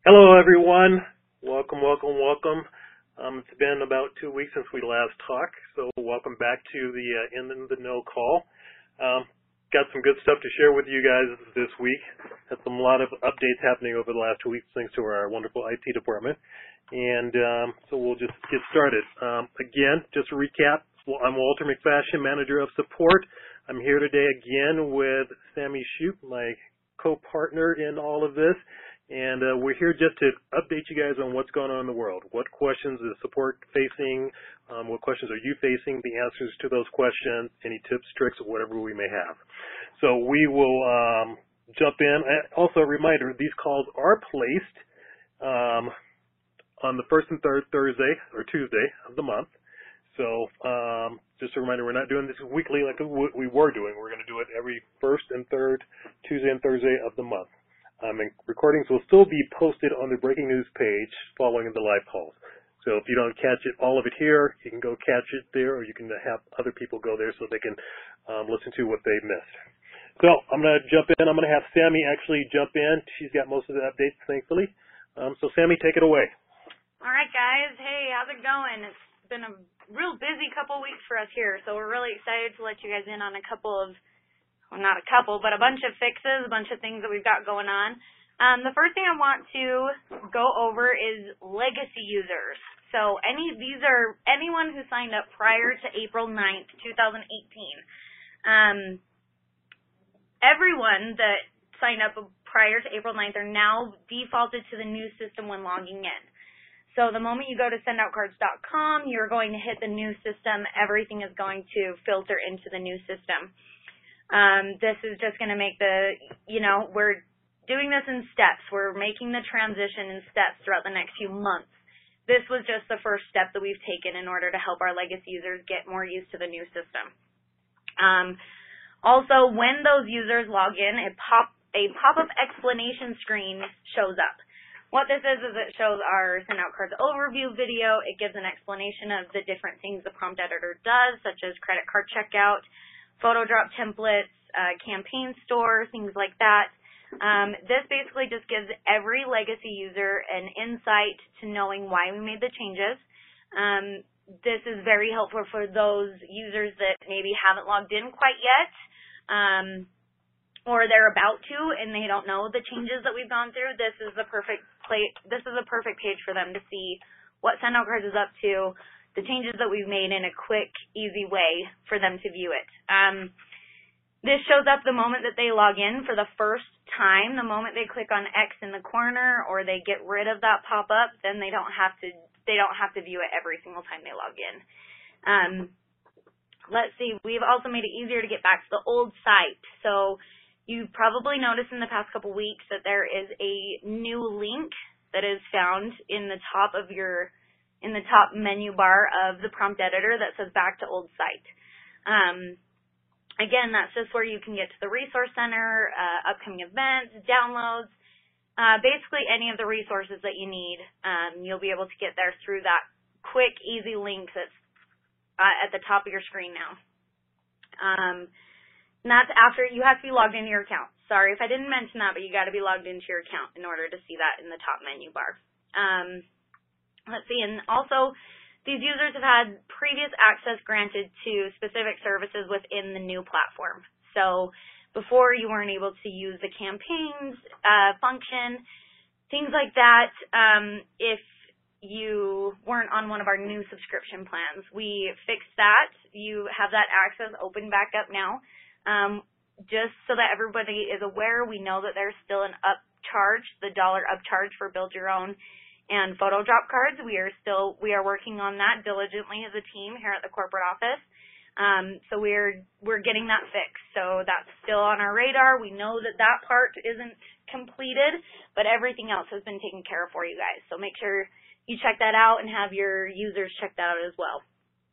Hello, everyone. Welcome, welcome, welcome. It's been about 2 weeks since we last talked, so welcome back to the In the Know call. Got some good stuff to share with you guys this week. Had a lot of updates happening over the last 2 weeks thanks to our wonderful IT department. And so we'll just get started. Again, just to recap, I'm Walter McFashion, Manager of Support. I'm here today again with Sammy Shoup, my co-partner in all of this. And we're here just to update you guys on what's going on in the world. What questions is support facing? What questions are you facing? The answers to those questions, any tips, tricks, or whatever we may have. So we will jump in. Also, a reminder, these calls are placed on the first and third Thursday or Tuesday of the month. So just a reminder, we're not doing this weekly like we were doing. We're going to do it every first and third Tuesday and Thursday of the month. And recordings will still be posted on the breaking news page following the live calls. So if you don't catch it, all of it here, you can go catch it there, or you can have other people go there so they can listen to what they missed. So I'm going to jump in. I'm going to have Sammy actually jump in. She's got most of the updates, thankfully. So Sammy, take it away. All right, guys. Hey, how's it going? It's been a real busy couple weeks for us here, so we're really excited to let you guys in on a couple of well, not a couple, but a bunch of fixes, a bunch of things that we've got going on. The first thing I want to go over is legacy users. So these are anyone who signed up prior to April 9th, 2018. Everyone that signed up prior to April 9th are now defaulted to the new system when logging in. So the moment you go to sendoutcards.com, you're going to hit the new system. Everything is going to filter into the new system. This is just going to make we're doing this in steps. We're making the transition in steps throughout the next few months. This was just the first step that we've taken in order to help our legacy users get more used to the new system. Also, when those users log in, a pop-up explanation screen shows up. What this is it shows our Send Out Cards overview video. It gives an explanation of the different things the prompt editor does, such as credit card checkout, photo drop templates, campaign store, things like that. This basically just gives every legacy user an insight to knowing why we made the changes. This is very helpful for those users that maybe haven't logged in quite yet, or they're about to and they don't know the changes that we've gone through. This is a perfect page for them to see what Send Out Cards is up to, the changes that we've made in a quick, easy way for them to view it. This shows up the moment that they log in for the first time. The moment they click on X in the corner or they get rid of that pop-up, then they don't have to view it every single time they log in. Let's see. We've also made it easier to get back to the old site. So you've probably noticed in the past couple weeks that there is a new link that is found in the top menu bar of the prompt editor that says back to old site. Again, that's just where you can get to the resource center, upcoming events, downloads, basically any of the resources that you need. You'll be able to get there through that quick, easy link that's at the top of your screen now. And that's after you have to be logged into your account. Sorry if I didn't mention that, but you got to be logged into your account in order to see that in the top menu bar. Let's see, and also these users have had previous access granted to specific services within the new platform. So before you weren't able to use the campaigns function, things like that, if you weren't on one of our new subscription plans. We fixed that. You have that access open back up now. Just so that everybody is aware, we know that there's still an upcharge, the $1 upcharge for Build Your Own and photo drop cards. We are working on that diligently as a team here at the corporate office. So we're getting that fixed. So that's still on our radar. We know that part isn't completed, but everything else has been taken care of for you guys. So make sure you check that out and have your users check that out as well.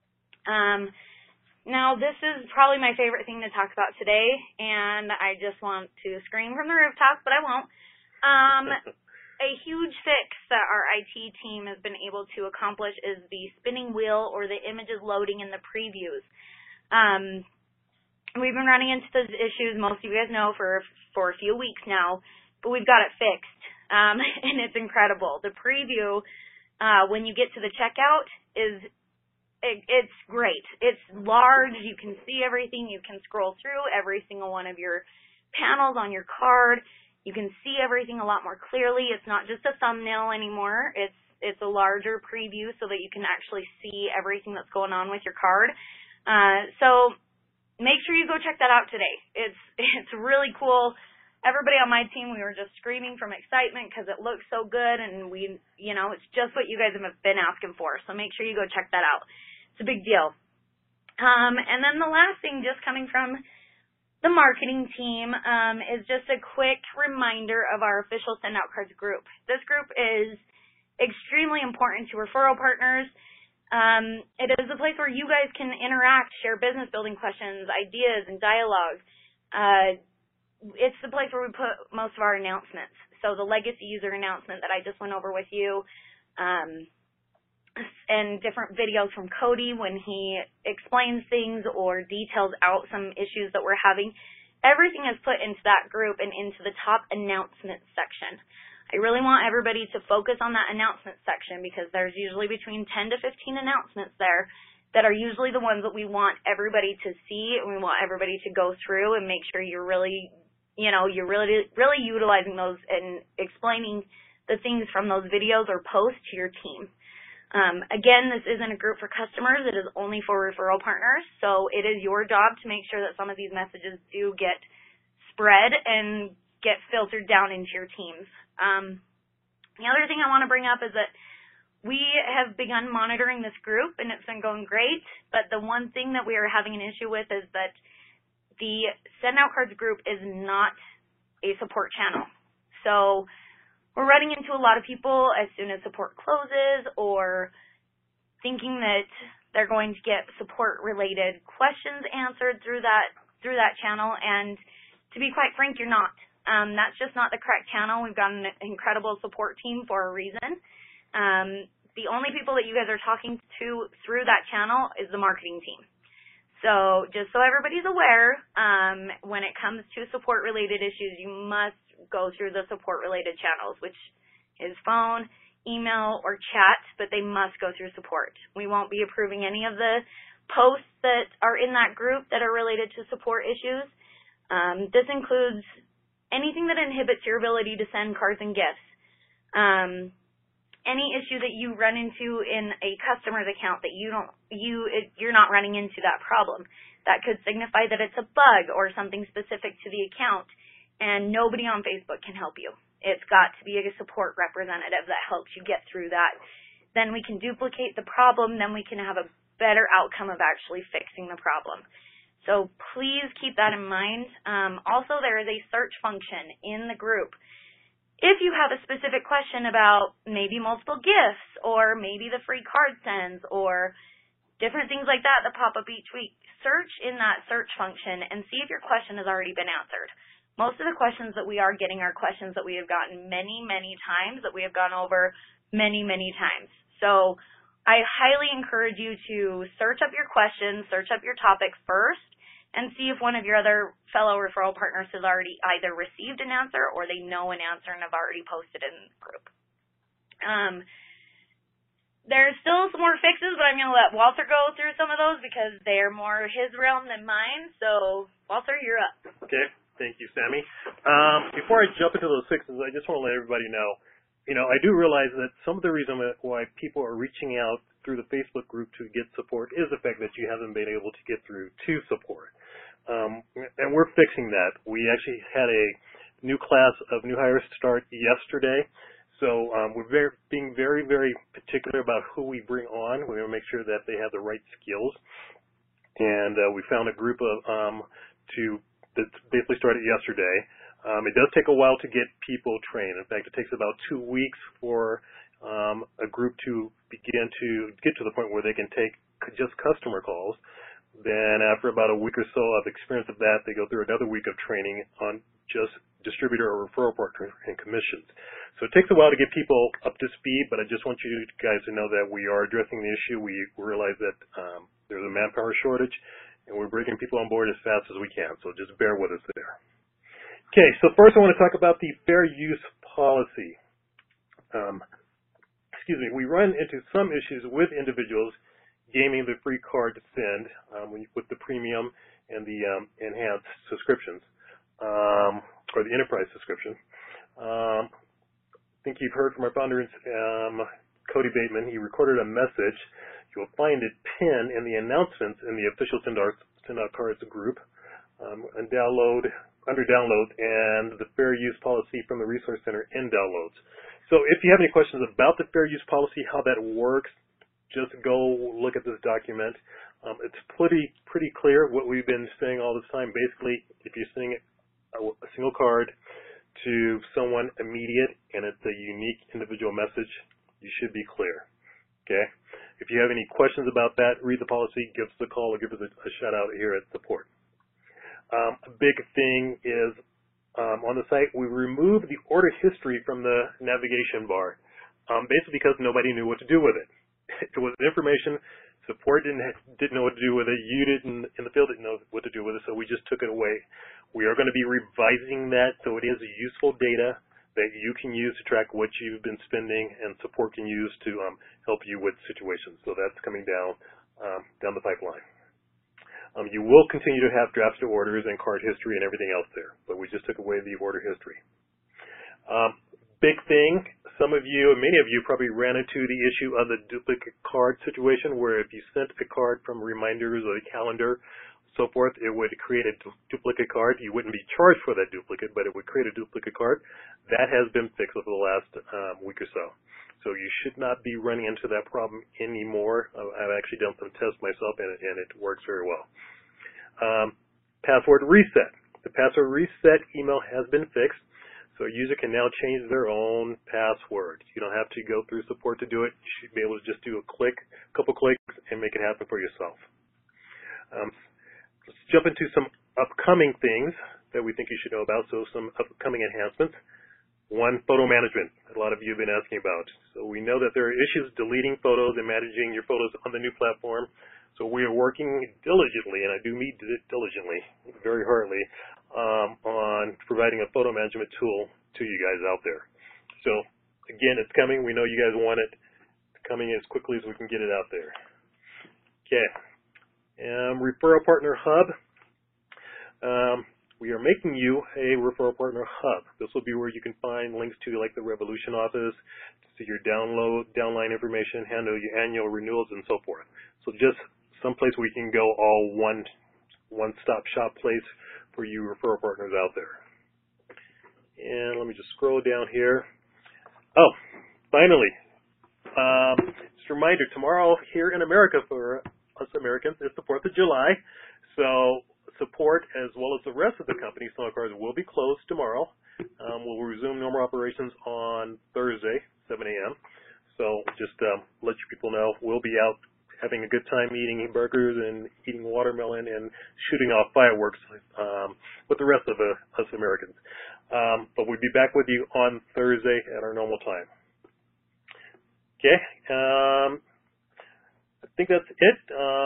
Now this is probably my favorite thing to talk about today, and I just want to scream from the rooftops, but I won't. A huge fix that our IT team has been able to accomplish is the spinning wheel or the images loading in the previews. We've been running into those issues, most of you guys know, for a few weeks now, but we've got it fixed. and it's incredible. The preview, when you get to the checkout, it's great. It's large. You can see everything. You can scroll through every single one of your panels on your card. You can see everything a lot more clearly. It's not just a thumbnail anymore. It's a larger preview so that you can actually see everything that's going on with your card. So make sure you go check that out today. It's really cool. Everybody on my team, we were just screaming from excitement because it looks so good, and it's just what you guys have been asking for. So make sure you go check that out. It's a big deal. And then the last thing, just coming from the marketing team, is just a quick reminder of our official Send Out Cards group. This group is extremely important to referral partners. It is a place where you guys can interact, share business building questions, ideas, and dialogue. It's the place where we put most of our announcements. So the legacy user announcement that I just went over with you, and different videos from Cody when he explains things or details out some issues that we're having. Everything is put into that group and into the top announcement section. I really want everybody to focus on that announcement section because there's usually between 10 to 15 announcements there that are usually the ones that we want everybody to see, and we want everybody to go through and make sure you're really utilizing those and explaining the things from those videos or posts to your team. Again, this isn't a group for customers. It is only for referral partners. So it is your job to make sure that some of these messages do get spread and get filtered down into your teams. The other thing I want to bring up is that we have begun monitoring this group, and it's been going great. But the one thing that we are having an issue with is that the Send Out Cards group is not a support channel. So we're running into a lot of people as soon as support closes or thinking that they're going to get support-related questions answered through that channel. And to be quite frank, you're not. That's just not the correct channel. We've got an incredible support team for a reason. The only people that you guys are talking to through that channel is the marketing team. So just so everybody's aware, when it comes to support-related issues, you must go through the support-related channels, which is phone, email, or chat, but they must go through support. We won't be approving any of the posts that are in that group that are related to support issues. This includes anything that inhibits your ability to send cards and gifts. Any issue that you run into in a customer's account that you're not running into that problem. That could signify that it's a bug or something specific to the account, and nobody on Facebook can help you. It's got to be a support representative that helps you get through that. Then we can duplicate the problem, then we can have a better outcome of actually fixing the problem. So please keep that in mind. Also, there is a search function in the group. If you have a specific question about maybe multiple gifts or maybe the free card sends or different things like that pop up each week, search in that search function and see if your question has already been answered. Most of the questions that we are getting are questions that we have gotten many, many times, that we have gone over many, many times. So I highly encourage you to search up your questions, search up your topic first, and see if one of your other fellow referral partners has already either received an answer or they know an answer and have already posted in the group. There's still some more fixes, but I'm going to let Walter go through some of those because they're more his realm than mine. So, Walter, you're up. Okay. Thank you, Sammy. Before I jump into those fixes, I just want to let everybody know, I do realize that some of the reason why people are reaching out through the Facebook group to get support is the fact that you haven't been able to get through to support. And we're fixing that. We actually had a new class of new hires start yesterday. So we're being very, very particular about who we bring on. We want to make sure that they have the right skills. And we found a group of that basically started yesterday. It does take a while to get people trained. In fact, it takes about 2 weeks for a group to begin to get to the point where they can take just customer calls. Then after about a week or so of experience of that, they go through another week of training on just distributor or referral partner and commissions. So it takes a while to get people up to speed, but I just want you guys to know that we are addressing the issue. We realize that there's a manpower shortage, and we're bringing people on board as fast as we can. So just bear with us there. Okay, so first I want to talk about the fair use policy. we run into some issues with individuals gaming the free card to send with the premium and the enhanced subscriptions, or the enterprise subscription. I think you've heard from our founder, Cody Bateman. He recorded a message. You'll find it pinned in the announcements in the official Send Out Cards group, and under download, and the fair use policy from the Resource Center in downloads. So if you have any questions about the fair use policy, how that works, just go look at this document. It's pretty clear what we've been saying all this time. Basically, if you're sending a single card to someone immediate and it's a unique individual message, you should be clear. Okay? If you have any questions about that, read the policy, give us a call, or give us a shout out here at support. A big thing is on the site, we removed the order history from the navigation bar, basically because nobody knew what to do with it. It was information. Support didn't know what to do with it. You didn't, in the field, didn't know what to do with it, so we just took it away. We are going to be revising that so it is useful data that you can use to track what you've been spending, and support can use to help you with situations. So that's coming down the pipeline. You will continue to have drafted orders and card history and everything else there, but we just took away the order history. Big thing, some of you, and many of you probably ran into the issue of the duplicate card situation, where if you sent a card from reminders or the calendar, so forth, it would create a duplicate card. You wouldn't be charged for that duplicate, but it would create a duplicate card. That has been fixed over the last week or so. So you should not be running into that problem anymore. I've actually done some tests myself, and it works very well. Password reset. The password reset email has been fixed, so a user can now change their own password. You don't have to go through support to do it. You should be able to just do a couple clicks, and make it happen for yourself. Let's jump into some upcoming things that we think you should know about, so some upcoming enhancements. One, photo management. A lot of you have been asking about. So we know that there are issues deleting photos and managing your photos on the new platform. So we are working diligently, and I do mean diligently, very hardly, on providing a photo management tool to you guys out there. So again, it's coming. We know you guys want it. It's coming as quickly as we can get it out there. Okay. Referral Partner Hub. We are making you a Referral Partner Hub. This will be where you can find links to like the Revolution office, to see your downline information, handle your annual renewals, and so forth. So just someplace where you can go, all one-stop shop place for you referral partners out there. And let me just scroll down here. Oh, finally, just a reminder, tomorrow here in America for us Americans, it's the 4th of July. So support, as well as the rest of the company, Send Out Cards, will be closed tomorrow. We'll resume normal operations on Thursday, 7 a.m. So just let you people know, we'll be out having a good time eating burgers and eating watermelon and shooting off fireworks with the rest of us Americans. But we'll be back with you on Thursday at our normal time. Okay. I think that's it.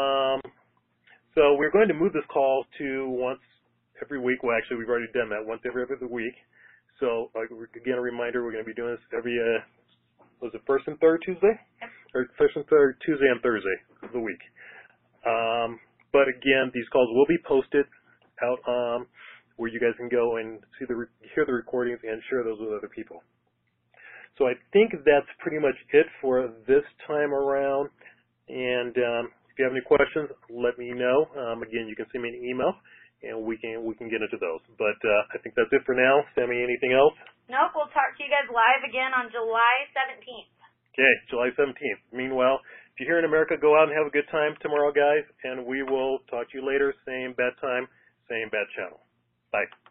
So we're going to move this call to once every week. Well, actually, we've already done that, once every other week. So again, a reminder, we're going to be doing this every, was it first and third Tuesday? Yep. Or first and third Tuesday and Thursday of the week. But again, these calls will be posted out where you guys can go and hear the recordings and share those with other people. So I think that's pretty much it for this time around. And if you have any questions, let me know. Again, you can send me an email, and we can get into those. But I think that's it for now. Sammy, anything else? Nope. We'll talk to you guys live again on July 17th. Okay, July 17th. Meanwhile, if you're here in America, go out and have a good time tomorrow, guys, and we will talk to you later. Same bad time, same bad channel. Bye.